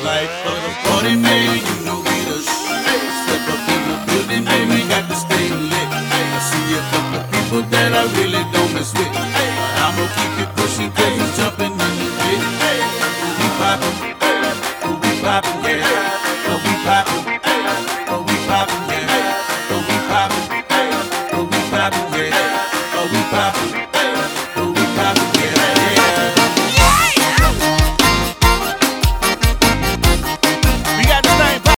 life of the party, man. You know we the shit. Step up in the building, man. We got to stay lit. I see a couple people that I really don't mess with. But I'ma keep it pushing, cause it's jumping in the pit. We poppin', we poppin', yeah.